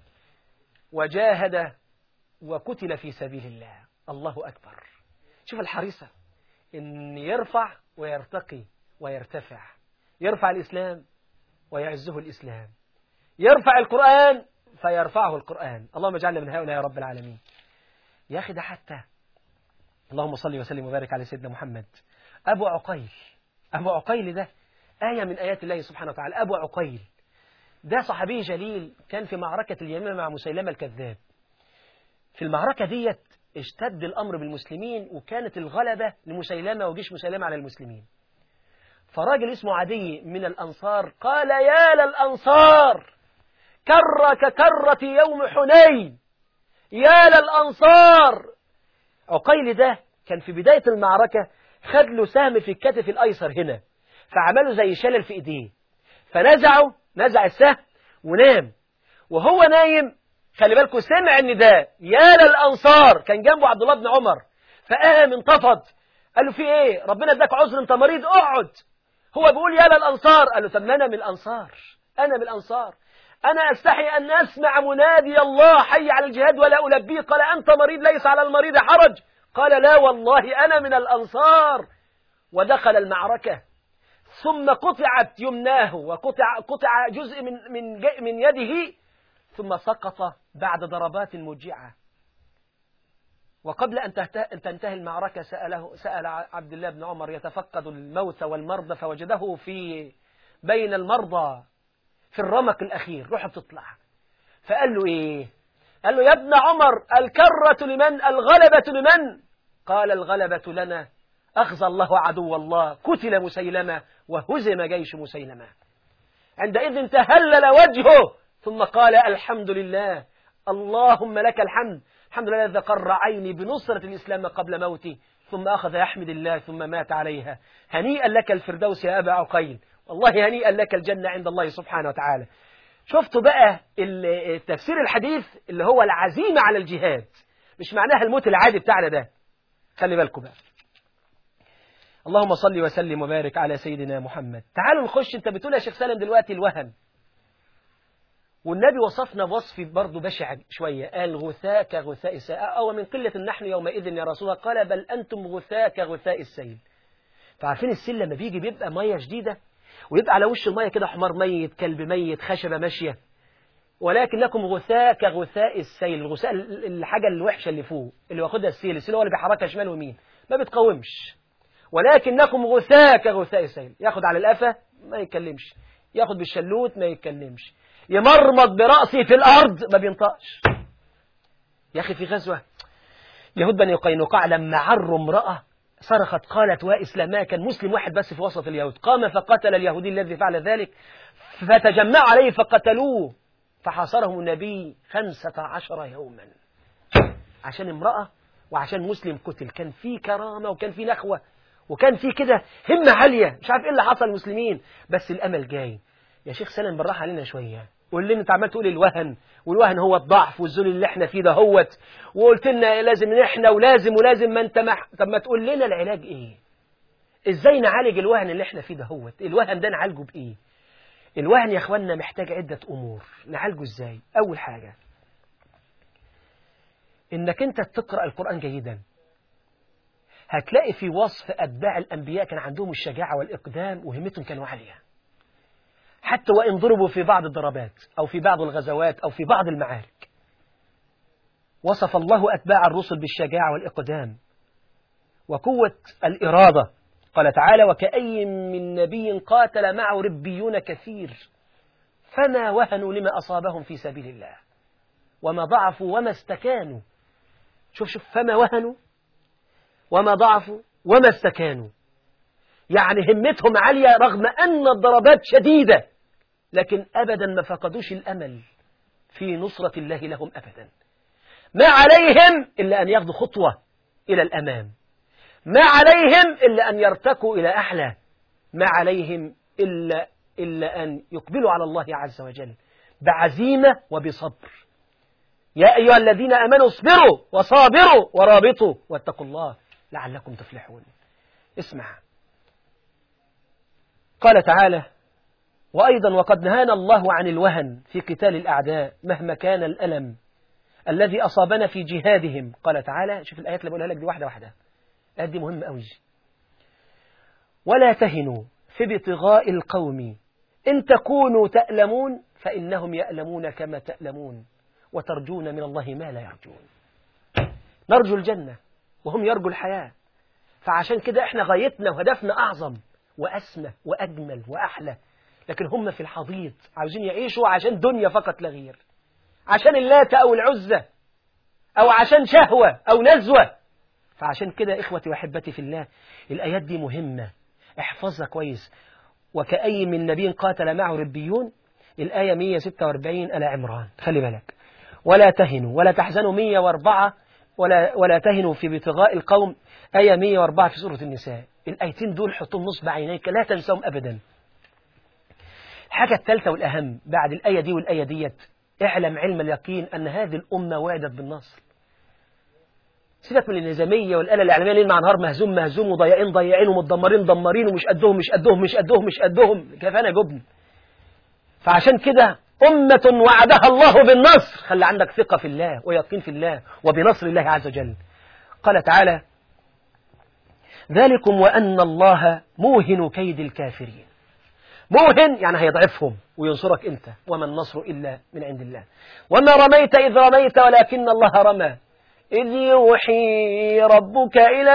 وجاهد وقتل في سبيل الله. الله اكبر. شوف الحريصه ان يرفع ويرتقي ويرتفع. يرفع الإسلام ويعزه الإسلام، يرفع القرآن فيرفعه القرآن. اللهم اجعلنا من هؤلاء يا رب العالمين. يا أخي ده حتى اللهم صل وسلم وبارك على سيدنا محمد. أبو عقيل أبو عقيل ده آية من آيات الله سبحانه وتعالى. أبو عقيل ده صحابي جليل كان في معركة اليمامة مع مسيلمة الكذاب. في المعركة ديت اشتد الأمر بالمسلمين وكانت الغلبة لمسيلمة وجيش مسيلمة على المسلمين. فراجل اسمه عدي من الأنصار قال يا للأنصار كرة ككرة يوم حنين، يا للأنصار. عقيل ده كان في بداية المعركة خد له سهم في الكتف الأيسر هنا، فعمله زي شلل في إيديه، فنزعه نزع السهم ونام. وهو نايم خلي بالكم سمع النداء يا للأنصار، كان جنبه عبد الله بن عمر، فقام انتفض قال له في ايه؟ ربنا اداك عذر انت مريض اقعد. هو بيقول يا للأنصار. قال له طب ما أنا من الأنصار، أنا من الأنصار، أنا أستحي أن أسمع منادي الله حي على الجهاد ولا ألبيه. قال أنت مريض ليس على المريض حرج. قال لا والله أنا من الأنصار. ودخل المعركة ثم قطعت يمناه وقطع قطع جزء من من من يده ثم سقط بعد ضربات موجعة. وقبل أن تنتهي المعركة سأله سأل عبد الله بن عمر يتفقد الموت والمرضى فوجده في بين المرضى في الرمق الأخير، روح بتطلع. فقال له إيه؟ قال له يا ابن عمر الكرة لمن؟ الغلبة لمن؟ قال الغلبة لنا، أخزى الله عدو الله، قتل مسيلمة وهزم جيش مسيلمة. عندئذ تهلل وجهه ثم قال الحمد لله اللهم لك الحمد، الحمد لله الذي قر عيني بنصرة الإسلام قبل موتي ثم أخذ يحمد الله ثم مات عليها. هنيئا لك الفردوس يا أبا عقيل، والله هنيئا لك الجنة عند الله سبحانه وتعالى. شفتوا بقى التفسير الحديث اللي هو العزيمة على الجهاد، مش معناها الموت العادي بتاعنا ده. خلي بالكم بقى. اللهم صل وسلم وبارك على سيدنا محمد. تعالوا نخش. انت بتقول يا شيخ سالم دلوقتي الوهن، والنبي وصفنا بوصف برضه بشع شوية، قال غثاء كغثاء السيل، أو من قلة نحن يومئذ يا رسول الله، قال بل أنتم غثاء كغثاء السيل. فعارفين السيل لما بيجي بيبقى مية شديدة، ويبقى على وش المية كده حمار ميت، كلب ميت، خشبة ماشية، ولكنكم غثاء كغثاء السيل. الغثاء الحاجة الوحشة اللي فوق اللي واخدها السيل، السيل هو اللي بيحركها شمال ويمين، ما بتقاومش. ولكنكم غثاء كغثاء السيل، ياخد على القفا ما يتكلمش، ياخد بالشلوت ما يتكلمش، يمرمط برأسه في الأرض ما بينطقش. يا أخي في غزوة يهود بني قينقاع لما عروا امرأة صرخت قالت وإسلامها، كان مسلم واحد بس في وسط اليهود، قام فقتل اليهودي الذي فعل ذلك، فتجمعوا عليه فقتلوه، فحاصرهم النبي خمسة عشر يوما عشان امرأة وعشان مسلم قتل. كان في كرامة وكان في نخوة وكان في كده همة عالية. مش عارف ايه اللي حصل المسلمين، بس الأمل جاي. يا شيخ سلام بالراحة علينا شوية. قول لنا انت عمال تقول الوهن، والوهن هو الضعف والذل اللي احنا فيه ده هوت، وقلت لنا لازم احنا ولازم ولازم ما انت مح... طب ما تقول لنا العلاج ايه؟ ازاي نعالج الوهن اللي احنا فيه ده هوت؟ الوهن ده نعالجه بايه؟ الوهن يا اخواننا محتاج عدة امور. نعالجه ازاي؟ اول حاجة انك انت تقرأ القرآن جيدا. هتلاقي في وصف اتباع الانبياء كان عندهم الشجاعة والاقدام وهمتهم كانوا عالية، حتى وإن ضربوا في بعض الضربات أو في بعض الغزوات أو في بعض المعارك. وصف الله أتباع الرسل بالشجاعة والإقدام وقوة الإرادة. قال تعالى وكأي من نبي قاتل معه ربيون كثير فما وهنوا لما أصابهم في سبيل الله وما ضعفوا وما استكانوا. شوف شوف فما وهنوا وما ضعفوا وما استكانوا، يعني همتهم عالية رغم أن الضربات شديدة، لكن أبدا ما فقدوش الأمل في نصرة الله لهم أبدا. ما عليهم إلا أن ياخذوا خطوة إلى الأمام، ما عليهم إلا أن يرتقوا إلى أعلى، ما عليهم إلا, إلا أن يقبلوا على الله عز وجل بعزيمة وبصبر. يا أيها الذين آمنوا اصبروا وصابروا ورابطوا واتقوا الله لعلكم تفلحون. اسمع، قال تعالى وأيضا وقد نهانا الله عن الوهن في قتال الأعداء مهما كان الألم الذي أصابنا في جهادهم. قال تعالى، شوف الآيات اللي بقولها لك دي واحدة واحدة، الآيات دي مهمة أوي. ولا تهنوا في ابتغاء القوم إن تكونوا تألمون فإنهم يألمون كما تألمون وترجون من الله ما لا يرجون. نرجو الجنة وهم يرجوا الحياة، فعشان كده احنا غايتنا وهدفنا أعظم وأسمى وأجمل وأحلى، لكن هم في الحضيض عاوزين يعيشوا عشان دنيا فقط لا غير، عشان اللات أو العزة أو عشان شهوة أو نزوة. فعشان كده إخوتي وأحبتي في الله الآيات دي مهمة، احفظها كويس. وكأي من نبي قاتل معه ربيون، الآية مئة وستة وأربعين آل عمران، خلي بالك. ولا تهنوا ولا تحزنوا مئة وأربعة، ولا, ولا تهنوا في ابتغاء القوم، آية مئة وأربعة في سورة النساء. الآيتين دول حطهم نصب عينيك لا تنساهم أبدا. الحاجة الثالثة والأهم بعد الآية دي والآية ديت، اعلم علم اليقين أن هذه الأمة وعدت بالنصر. سيبك من النظامية والآلة الإعلامية ليل مع نهار مهزوم مهزوم وضيعين ضيعين ومتدمرين دمرين ومش قدهم مش قدهم مش قدهم مش قدهم كفانا جبن. فعشان كده أمة وعدها الله بالنصر. خلي عندك ثقة في الله ويقين في الله وبنصر الله عز وجل. قال تعالى ذلكم وأن الله موهن كيد الكافرين. موهن يعني هيضعفهم وينصرك أنت، وما النصر إلا من عند الله. وما رميت إذ رميت ولكن الله رمى إذ يوحي ربك إلى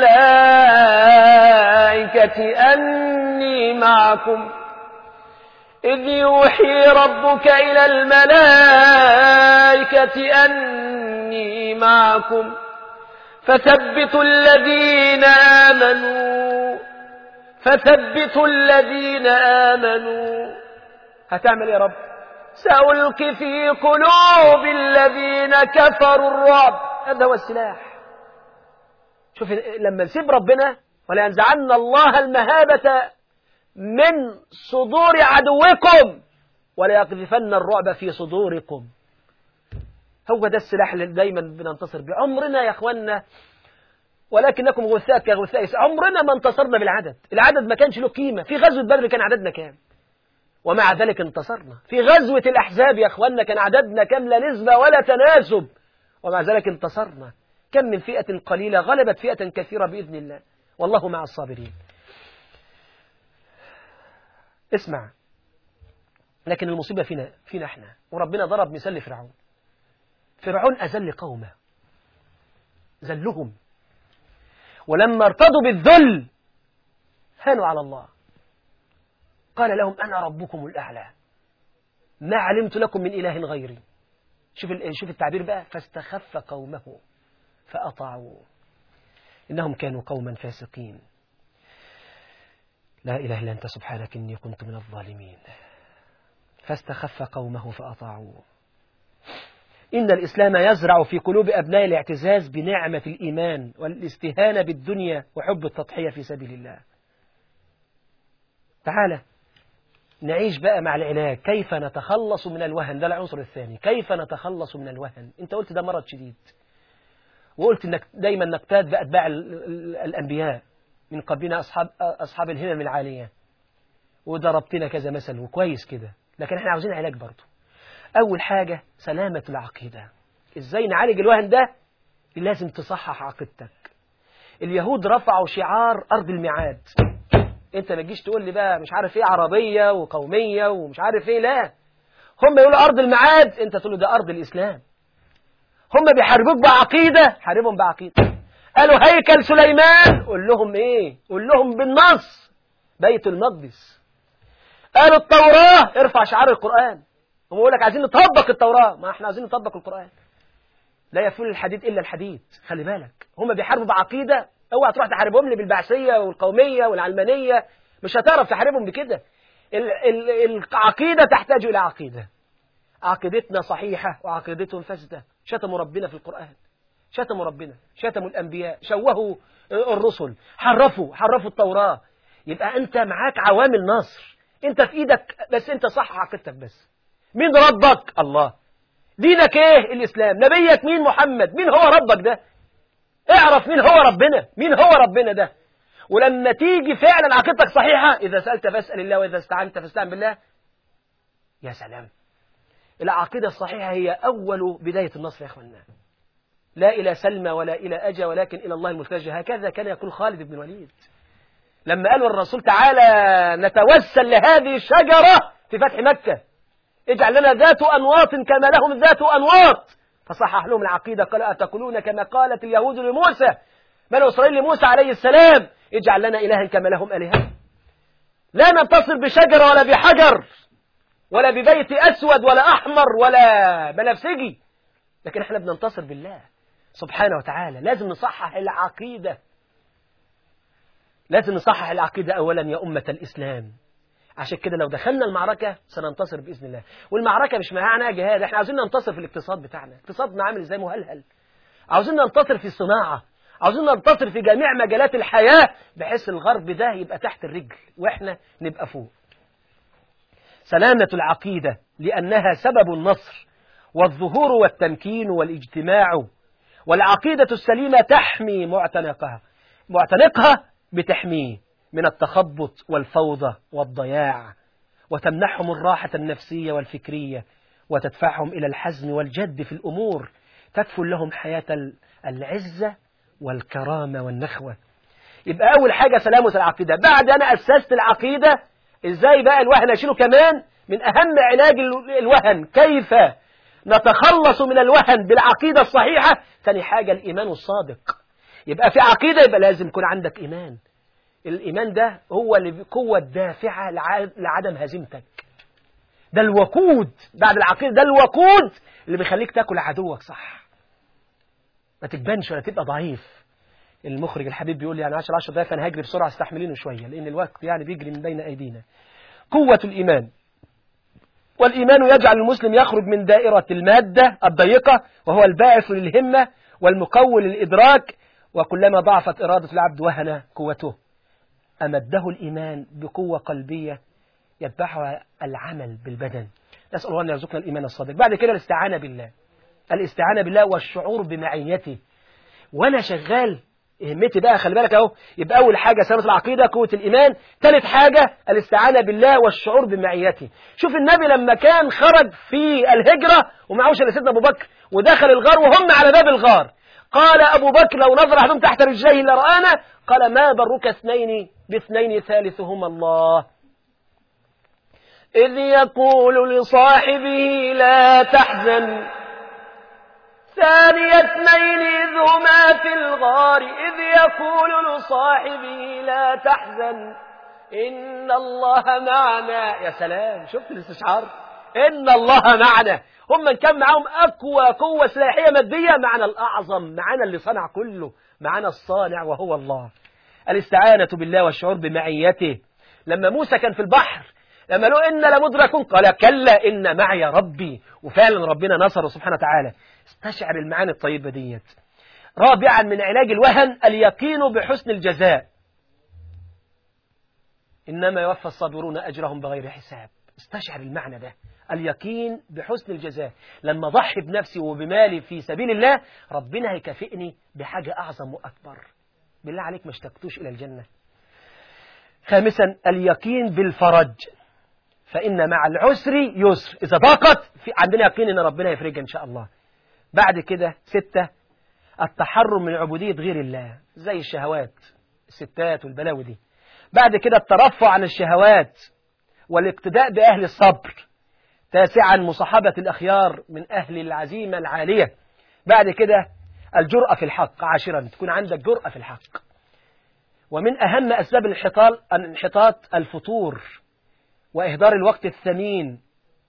الملائكة أني معكم إذ يوحي ربك إلى الملائكة أني معكم فثبتوا الذين آمنوا فثبتوا الذين آمنوا. هتعمل يا رب؟ سألقي في قلوب الذين كفروا الرعب. هذا هو السلاح. شوف لما نسيب ربنا، ولا ينزعن الله المهابة من صدور عدوكم ولا يقذفن الرعب في صدوركم. هو ده السلاح اللي دايما بننتصر به. عمرنا يا اخوانا ولكنكم غثاء كغثاء، عمرنا ما انتصرنا بالعدد. العدد ما كانش له قيمة. في غزوة بدر كان عددنا كام؟ ومع ذلك انتصرنا. في غزوة الأحزاب يا اخوانا كان عددنا كام؟ لا نسبة ولا تناسب، ومع ذلك انتصرنا. كم من فئة قليلة غلبت فئة كثيرة بإذن الله، والله مع الصابرين. اسمع، لكن المصيبة فينا فينا احنا. وربنا ضرب مثال لفرعون. فرعون أذل قومه، ذلهم، ولما ارتضوا بالذل هانوا على الله. قال لهم أنا ربكم الأعلى ما علمت لكم من إله غيري. شوف شوف التعبير بقى، فاستخف قومه فأطاعوه إنهم كانوا قوما فاسقين. لا إله إلا أنت سبحانك إني كنت من الظالمين. فاستخف قومه فأطاعوه. إن الإسلام يزرع في قلوب أبناء الاعتزاز بنعمة الإيمان والاستهانة بالدنيا وحب التضحية في سبيل الله. تعالى نعيش بقى مع العلاج. كيف نتخلص من الوهن؟ ده العنصر الثاني. كيف نتخلص من الوهن؟ انت قلت ده مرض شديد، وقلت انك دايما نقتاد بأتباع الأنبياء من قبلنا أصحاب, أصحاب الهمم العالية، وضربتنا كذا مثل وكويس كده، لكن احنا عاوزين علاج برضه. أول حاجة سلامة العقيدة. إزاي نعالج الوهن ده؟ لازم تصحح عقيدتك. اليهود رفعوا شعار أرض الميعاد. انت ما تجيش تقول لي بقى مش عارف ايه عربية وقومية ومش عارف ايه، لا، هم يقولوا أرض الميعاد، انت تقول له ده أرض الإسلام. هم بيحاربوك بعقيدة، حاربهم بعقيدة. قالوا هيكل سليمان، قول لهم ايه؟ قول لهم بالنص بيت المقدس. قالوا التوراة، ارفع شعار القرآن. هم يقول لك عايزين نطبق التوراة، ما احنا عايزين نطبق القرآن. لا يفول الحديد إلا الحديد. خلي بالك، هم بيحاربوا بعقيدة. اوعى تروح تحاربهم لي بالبعثية والقومية والعلمانية، مش هتعرف تحاربهم بكده. العقيدة تحتاج إلى عقيدة. عقيدتنا صحيحة وعقيدتهم فاسدة. شتموا ربنا في القرآن، شتموا ربنا، شتموا الأنبياء، شوهوا الرسل، حرفوا حرفوا التوراة. يبقى أنت معاك عوامل نصر، أنت في إيدك، بس أنت صح عقيدتك بس. مين ربك؟ الله. دينك إيه؟ الإسلام. نبيك مين؟ محمد. مين هو ربك ده؟ اعرف مين هو ربنا، مين هو ربنا ده. ولما تيجي فعلا عقيدتك صحيحة، إذا سألت فاسأل الله وإذا استعنت فاستعن بالله. يا سلام. العقيدة الصحيحة هي أول بداية النصر يا أخوانا. لا إلى سلمى ولا إلى أجا ولكن إلى الله الملتجى. هكذا كان يقول خالد بن الوليد لما قالوا الرسول تعالى نتوسل لهذه الشجرة في فتح مكة، اجعل لنا ذات أنواط كما لهم ذات أنواط. فصحح لهم العقيدة، قال أتقولون كما قالت اليهود لموسى، بنو إسرائيل لموسى عليه السلام، اجعل لنا إلها كما لهم آلهة. لا ننتصر بشجرة ولا بحجر ولا ببيت أسود ولا أحمر ولا بنفسجي، لكن احنا بننتصر بالله سبحانه وتعالى. لازم نصحح العقيدة، لازم نصحح العقيدة أولا يا أمة الإسلام. عشان كده لو دخلنا المعركة سننتصر بإذن الله. والمعركة مش معناها جهاد، احنا عاوزين ننتصر في الاقتصاد بتاعنا. اقتصادنا عامل ازاي؟ مهلهل. عاوزين ننتصر في الصناعة، عاوزين ننتصر في جميع مجالات الحياة، بحيث الغرب ده يبقى تحت الرجل واحنا نبقى فوق. سلامة العقيدة لأنها سبب النصر والظهور والتمكين والاجتماع. والعقيدة السليمة تحمي معتنقها، معتنقها بتحميه من التخبط والفوضى والضياع، وتمنحهم الراحة النفسية والفكرية، وتدفعهم إلى الحزم والجد في الأمور، تكفل لهم حياة العزة والكرامة والنخوة. يبقى أول حاجة سلامة العقيدة. بعد أنا أسست العقيدة، إزاي بقى الوهن أشيله؟ كمان من أهم علاج الوهن كيف نتخلص من الوهن بالعقيدة الصحيحة. ثاني حاجة الإيمان الصادق. يبقى في عقيدة يبقى لازم يكون عندك إيمان. الإيمان ده هو اللي قوة دافعة لعدم هزيمتك. ده الوقود بعد العقيدة، ده الوقود اللي بيخليك تاكل عدوك صح، ما تتبنش ولا تبقى ضعيف. المخرج الحبيب بيقول لي يعني عشر عشر دقايق فأنا هجري بسرعة، استحملينه شوية لأن الوقت يعني بيجري من بين أيدينا. قوة الإيمان. والإيمان يجعل المسلم يخرج من دائرة المادة الضيقة، وهو الباعث للهمة والمقوي للإدراك وكلما ضعفت إرادة العبد وهن قوته أمده الإيمان بقوة قلبية يتبعها العمل بالبدن. نسأل الله أن يرزقنا الإيمان الصادق. بعد كده الاستعانة بالله، الاستعانة بالله والشعور بمعيته. وأنا شغال همتي بقى، خلي بالك أهو، يبقى أول حاجة سلامة العقيدة، قوة الإيمان. ثالث حاجة الاستعانة بالله والشعور بمعيته. شوف النبي لما كان خرج في الهجرة ومعهوش إلا سيدنا أبو بكر ودخل الغار وهم على باب الغار، قال أبو بكر لو نظر أحدهم تحت رجليه لرآنا، قال ما برك اثنين باثنين ثالثهما الله، إذ يقول لصاحبه لا تحزن، ثاني اثنين إذ هما في الغار، إذ يقول لصاحبه لا تحزن إن الله معنا. يا سلام، شفت الاستشعار؟ إن الله معنا. هم من كان معهم أقوى قوة سلاحية مادية، معنا الأعظم، معنا اللي صنع كله، معنا الصانع وهو الله. الاستعانة بالله والشعور بمعيته. لما موسى كان في البحر، لما له إن لمدركون، قال كلا إن معي ربي، وفعلا ربنا نصره سبحانه وتعالى. استشعر المعاني الطيبة ديت. رابعا من علاج الوهن اليقين بحسن الجزاء، إنما يوفى الصابرون أجرهم بغير حساب. استشعر المعنى ده، اليقين بحسن الجزاء. لما ضحي بنفسي وبمالي في سبيل الله، ربنا هيكافئني بحاجة أعظم وأكبر. بالله عليك ما اشتقتوش إلى الجنة؟ خامسا اليقين بالفرج، فإن مع العسر يسر. إذا ضاقت في عندنا يقين إن ربنا يفرجها إن شاء الله. بعد كده ستة التحرر من عبودية غير الله، زي الشهوات، الستات والبلاوي دي. بعد كده الترفع عن الشهوات والاقتداء بأهل الصبر. تاسعا مصاحبة الأخيار من أهل العزيمة العالية. بعد كده الجرأة في الحق. عاشرا تكون عندك جرأة في الحق. ومن أهم أسباب الانحطاط الانحطاط الفتور وإهدار الوقت الثمين.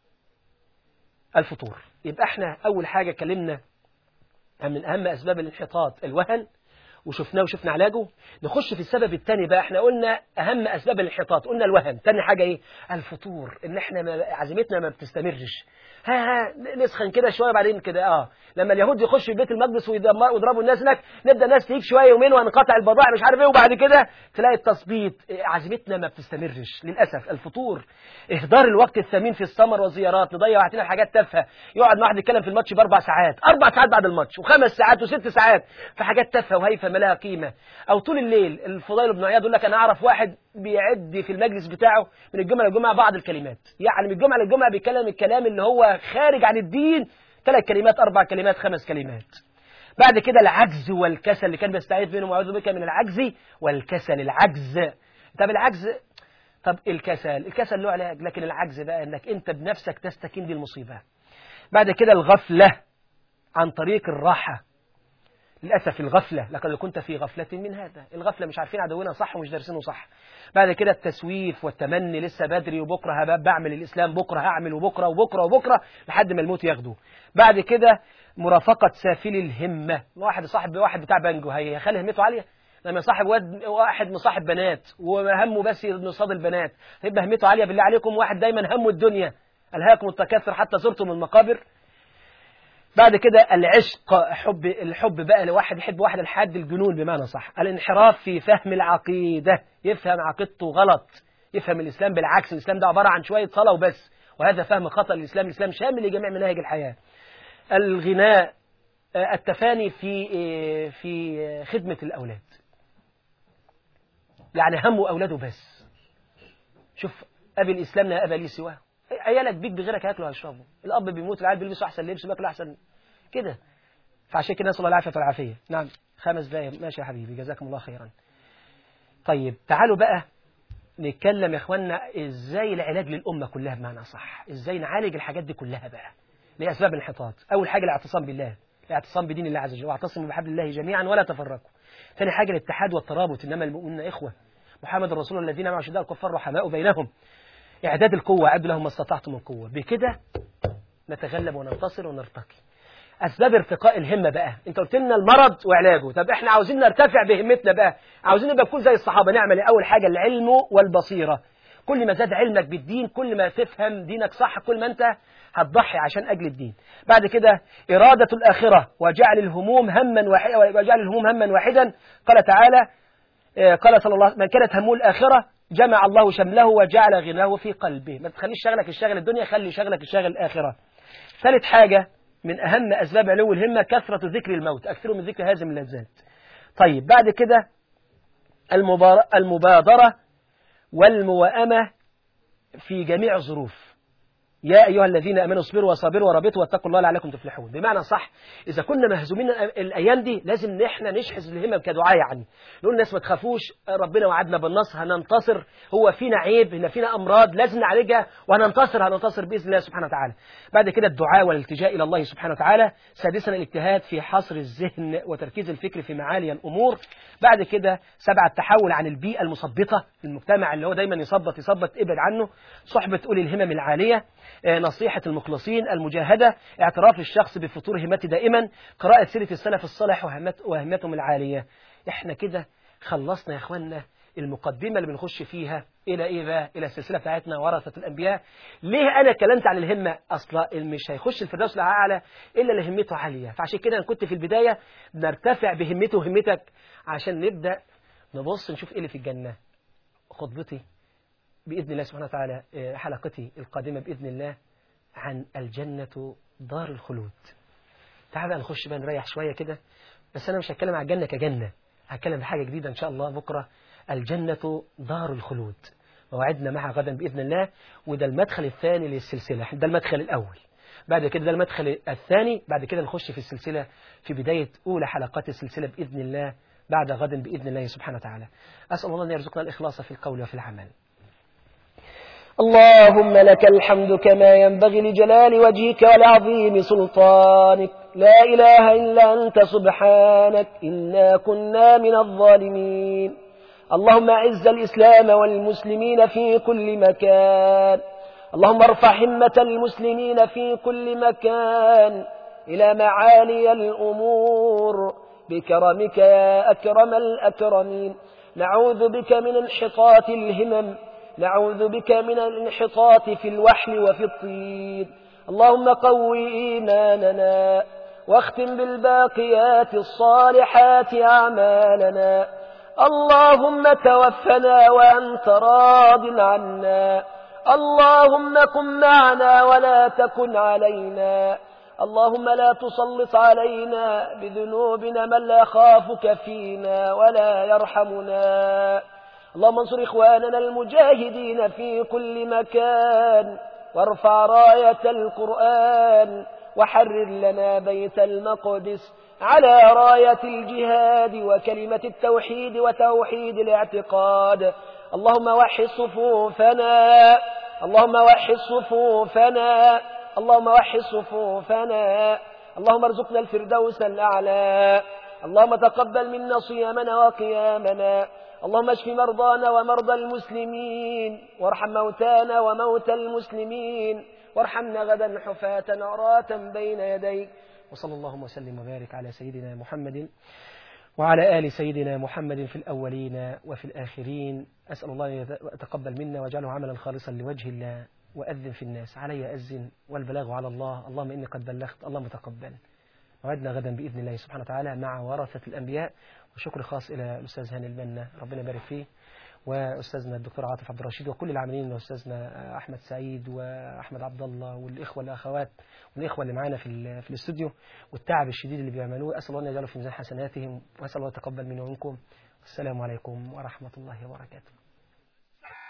الفطور. يبقى احنا أول حاجة كلمنا من أهم أسباب الانحطاط الوهن، وشفناه وشفنا علاجه. نخش في السبب الثاني بقى. احنا قلنا أهم أسباب الانحطاط، قلنا الوهن. ثاني حاجة إيه؟ الفطور، إن احنا ما عزيمتنا ما بتستمرش. ها ها نسخن كده شوية بعدين كده اه لما اليهود يخشوا في بيت المقدس ويضربوا الناس هناك، نبدأ الناس تيجي شوية يومين وهنقطع البضائع مش عارف ايه، وبعد كده تلاقي التثبيط. عزيمتنا ما بتستمرش للأسف. الفطور، إهدار الوقت الثمين في السمر والزيارات، نضيع وقتنا حاجات تافهة. يقعد واحد يتكلم في الماتش بأربع ساعات، أربع ساعات بعد الماتش، وخمس ساعات وست ساعات في حاجات تافهة وهيفة ما لها قيمة. أو طول الليل. الفضيل بن عياض يقول لك أنا أعرف واحد بيعد في المجلس بتاعه من الجمعة للجمعة بعض الكلمات، يعني من الجمعة للجمعة بيتكلم الكلام اللي هو خارج عن الدين، ثلاث كلمات، أربع كلمات، خمس كلمات. بعد كده العجز والكسل اللي كان بيستعيذ منهم، وأعوذ بك من العجز والكسل. العجز، طب العجز، طب الكسل، الكسل له علاج، لكن العجز بقى انك انت بنفسك تستكين دي المصيبة. بعد كده الغفلة عن طريق الراحة. للأسف الغفلة، لقد كنت في غفلة من هذا. الغفلة مش عارفين عدونا صح ومش دارسينه صح. بعد كده التسويف والتمني، لسه بدري وبكرة هبقى بعمل الإسلام، بكرة هعمل وبكرة وبكرة وبكرة لحد ما الموت ياخده. بعد كده مرافقة سافل الهمة. واحد صاحب واحد بتاع بانجو هيخلي همته عالية؟ لما يصاحب واحد مصاحب بنات وهمه بس نصاد البنات، هيبقى همته عالية؟ بالله عليكم، واحد دايما همه الدنيا، ألهاكم التكاثر حتى زرتم المقابر. بعد كده العشق، حب الحب بقى لواحد يحب واحد لحد الجنون بمعنى صح. الانحراف في فهم العقيدة، يفهم عقيدته غلط، يفهم الإسلام بالعكس، الإسلام ده عبارة عن شوية صلاة وبس، وهذا فهم خطأ للإسلام. الإسلام شامل لجميع مناهج الحياة. الغناء، التفاني في في خدمة الأولاد، يعني همه أولاده بس. شوف أبي الإسلام لا أبا لي سواه، عيالك بيك بغيرك هياكلوا وهيشربوا، الأب بيموت العيال بيلبسوا أحسن لبس بياكلوا أحسن كده. فعشان كده نسأل الله العافية والعافية. نعم خمس دقايق ماشي يا حبيبي، جزاكم الله خيرا. طيب تعالوا بقى نتكلم يا إخواننا إزاي العلاج للأمة كلها بمعنى صح، إزاي نعالج الحاجات دي كلها بقى لأسباب الانحطاط. أول حاجة الاعتصام بالله، الاعتصام بدين الله عز وجل، واعتصموا بحبل الله جميعا ولا تفرقوا. ثاني حاجة الاتحاد والترابط، إنما المؤمنون إخوة، محمد الرسول الذين معه شداء الكفار رحماء بينهم. إعداد القوة، أعدوا لهم ما استطعتم من قوة. بكده نتغلب وننتصر ونرتقي. أسباب ارتقاء الهمة بقى، أنت قلت لنا المرض وعلاجه، طب إحنا عاوزين نرتفع بهمتنا بقى، عاوزين نبقى نكون زي الصحابة. نعمل أول حاجة العلم والبصيرة، كل ما زاد علمك بالدين كل ما تفهم دينك صح، كل ما أنت هتضحي عشان أجل الدين. بعد كده إرادة الآخرة وجعل الهموم هما واحدا، وجعل الهموم هما واحدا. قال تعالى قال صلى الله عليه وسلم: من كانت همه الآخرة جمع الله شمله وجعل غناه في قلبه. ما تخليش شغلك الشغل الدنيا، خلي شغلك الشغل الآخرة. ثالث حاجة من أهم أسباب علو الهمة كثرة ذكر الموت، أكثروا من ذكر هذه اللذات. طيب بعد كده المبادرة والموائمة في جميع الظروف. يا أيها الذين آمنوا اصبروا وصابروا ورابطوا واتقوا الله لعلكم تفلحون. بمعنى صح، إذا كنا مهزومين الأيام دي لازم نحن نشحذ الهمم كدعاء، يعني نقول الناس ما تخافوش، ربنا وعدنا بالنصر، هننتصر، هو فينا عيب، هنا فينا أمراض لازم نعالجها وهننتصر، هننتصر بإذن الله سبحانه وتعالى. بعد كده الدعاء والالتجاء إلى الله سبحانه وتعالى. سادسا الاجتهاد في حصر الذهن وتركيز الفكر في معالي الأمور. بعد كده سبعة التحول عن البيئة المثبطة، المجتمع اللي هو دايما يثبط يثبط ابعد عنه. صحبة أولي الهمم العالية، نصيحة المخلصين، المجاهدة، اعتراف الشخص بفتور همته دائما، قراءة سيرة السلف الصالح وهمتهم العالية. احنا كده خلصنا يا اخوانا المقدمة اللي بنخش فيها إلى إيه بقى؟ إلى السلسلة بتاعتنا ورثة الأنبياء. ليه أنا كلمت عن الهمة؟ أصلا مش هيخش الفردوس الأعلى إلا اللي همته عالية، فعشان كده أنا كنت في البداية بنرتفع بهمته وهمتك عشان نبدأ نبص نشوف إيه اللي في الجنة. خطبتي بإذن الله سبحانه وتعالى، حلقتي القادمة بإذن الله عن الجنة دار الخلود. تعال بقى نخش بقى نريح شوية كده، بس أنا مش هتكلم عن الجنة كجنة، هتكلم بحاجة جديدة إن شاء الله بكرة. الجنة دار الخلود، موعدنا معها غدا بإذن الله. وده المدخل الثاني للسلسلة، ده المدخل الأول، بعد كده ده المدخل الثاني، بعد كده نخش في السلسلة في بداية أولى حلقات السلسلة بإذن الله بعد غد بإذن الله سبحانه وتعالى. أسأل الله أن يرزقنا الإخلاص في القول وفي العمل. اللهم لك الحمد كما ينبغي لجلال وجهك ولعظيم سلطانك، لا إله إلا أنت سبحانك إنا كنا من الظالمين. اللهم أعز الإسلام والمسلمين في كل مكان، اللهم ارفع همة المسلمين في كل مكان إلى معالي الأمور بكرمك يا أكرم الأكرمين. نعوذ بك من انحطاط الهمم، نعوذ بك من الانحطاط في الوحل وفي الطين. اللهم قوي إيماننا واختم بالباقيات الصالحات أعمالنا. اللهم توفنا وأنت راض عنا، اللهم كن معنا ولا تكن علينا، اللهم لا تسلط علينا بذنوبنا من لا يخافك فينا ولا يرحمنا. اللهم انصر إخواننا المجاهدين في كل مكان، وارفع راية القرآن، وحرر لنا بيت المقدس على راية الجهاد وكلمة التوحيد وتوحيد الاعتقاد. اللهم وحد صفوفنا، اللهم وحد صفوفنا، اللهم وحد صفوفنا. اللهم ارزقنا الفردوس الأعلى. اللهم تقبل منا صيامنا وقيامنا. اللهم اشف مرضانا ومرضى المسلمين، وارحم موتانا وموتى المسلمين، وارحمنا غدا حفاة عراة بين يديك. وصلى اللهم وسلم وبارك على سيدنا محمد وعلى آل سيدنا محمد في الأولين وفي الآخرين. أسأل الله أن يتقبل منا واجعله عملا خالصا لوجه الله. وأذن في الناس، علي أذن والبلاغ على الله. اللهم إني قد بلغت، اللهم تقبل. موعدنا غدا بإذن الله سبحانه وتعالى مع ورثة الأنبياء. وشكر خاص إلى الأستاذ هاني البنا، ربنا يبارك فيه، وأستاذنا الدكتور عاطف عبد الرشيد، وكل العاملين، وأستاذنا أحمد سعيد وأحمد عبد الله، والإخوة والأخوات والإخوة اللي معانا في في الاستوديو، والتعب الشديد اللي بيعملوه. أسأل الله أن يجعله في ميزان حسناتهم، وأسأل الله يتقبل منه ومنكم. السلام عليكم ورحمة الله وبركاته.